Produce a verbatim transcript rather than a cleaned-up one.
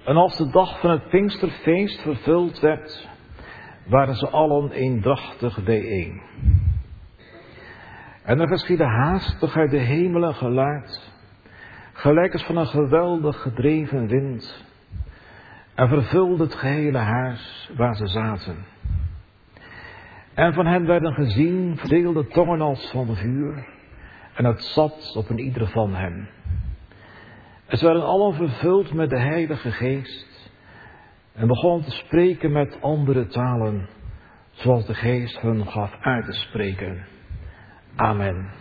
En als de dag van het Pinksterfeest vervuld werd, waren ze allen eendrachtig bijeen. En er geschiedde haastig uit de hemel een geluid, gelijk als van een geweldig gedreven wind, en vervulde het gehele huis waar ze zaten. En van hen werden gezien verdeelde tongen als van vuur, en het zat op een ieder van hen. En ze werden allen vervuld met de Heilige Geest, en begonnen te spreken met andere talen, zoals de Geest hun gaf uit te spreken. Amen.